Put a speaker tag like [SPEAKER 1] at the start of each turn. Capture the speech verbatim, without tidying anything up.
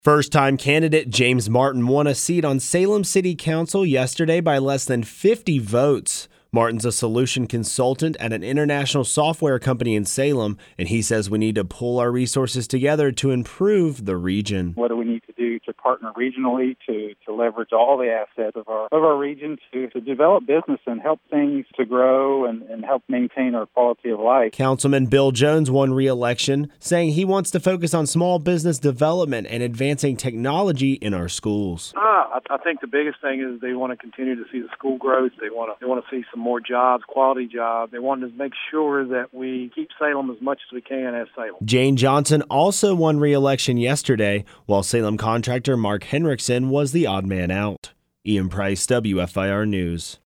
[SPEAKER 1] First-time candidate James Martin won a seat on Salem City Council yesterday by less than fifty votes. Martin's a solution consultant at an international software company in Salem, and he says we need to pull our resources together to improve the region.
[SPEAKER 2] What do we need to do to partner regionally to, to leverage all the assets of our of our region to, to develop business and help things to grow and, and help maintain our quality of life?
[SPEAKER 1] Councilman Bill Jones won re-election, saying he wants to focus on small business development and advancing technology in our schools.
[SPEAKER 3] Ah, I, I think the biggest thing is they want to continue to see the school growth. They want to they want to see some more jobs, quality jobs. They want to make sure that we keep Salem as much as we can as Salem.
[SPEAKER 1] Jane Johnson also won re-election yesterday, while Salem contractor Mark Henriksen was the odd man out. Ian Price, W F I R News.